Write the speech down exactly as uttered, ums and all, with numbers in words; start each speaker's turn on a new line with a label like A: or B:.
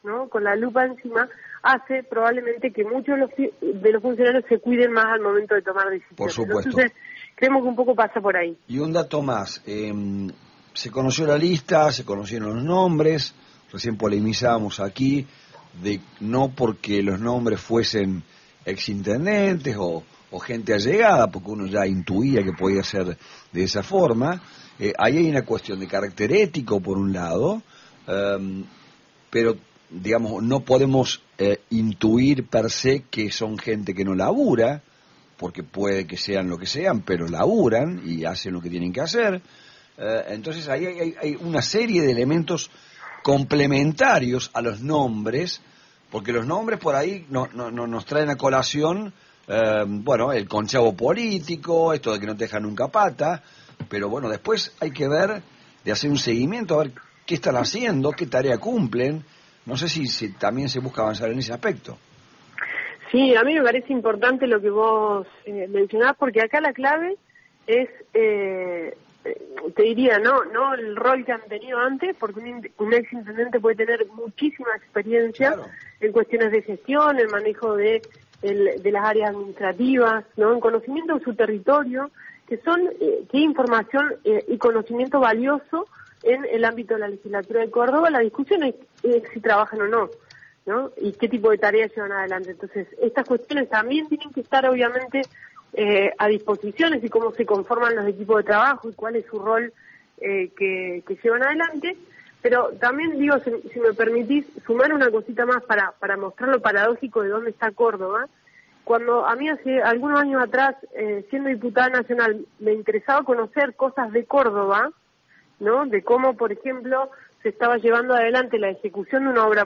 A: ¿no? Con la lupa encima, hace probablemente que muchos de los, de los funcionarios se cuiden más al momento de tomar decisiones.
B: Por supuesto.
A: Entonces, creemos que un poco pasa por ahí.
B: Y un dato más, eh, se conoció la lista, se conocieron los nombres, recién polemizábamos aquí, de no porque los nombres fuesen exintendentes o, o gente allegada, porque uno ya intuía que podía ser de esa forma. Eh, ahí hay una cuestión de carácter ético, por un lado, eh, pero, digamos, no podemos eh, intuir per se que son gente que no labura, porque puede que sean lo que sean, pero laburan y hacen lo que tienen que hacer. Eh, entonces ahí hay, hay, hay una serie de elementos complementarios a los nombres, porque los nombres por ahí no, no, no nos traen a colación, eh, bueno, el conchavo político, esto de que no te dejan nunca pata, pero bueno, después hay que ver, de hacer un seguimiento, a ver qué están haciendo, qué tarea cumplen. No sé si, si también se busca avanzar en ese aspecto.
A: Sí, a mí me parece importante lo que vos eh, mencionás, porque acá la clave es, eh, te diría, no no el rol que han tenido antes, porque un, un ex intendente puede tener muchísima experiencia, claro, en cuestiones de gestión, el manejo de, el, de las áreas administrativas, no, en conocimiento de su territorio, que son, eh, que información eh, y conocimiento valioso en el ámbito de la legislatura de Córdoba. La discusión es, es si trabajan o no, ¿no? Y qué tipo de tareas llevan adelante. Entonces, estas cuestiones también tienen que estar, obviamente, eh, a disposición, y cómo se conforman los equipos de trabajo y cuál es su rol eh, que, que llevan adelante. Pero también, digo, si, si me permitís, sumar una cosita más para, para mostrar lo paradójico de dónde está Córdoba. Cuando a mí hace algunos años atrás, eh, siendo diputada nacional, me interesaba conocer cosas de Córdoba, ¿no? De cómo, por ejemplo, se estaba llevando adelante la ejecución de una obra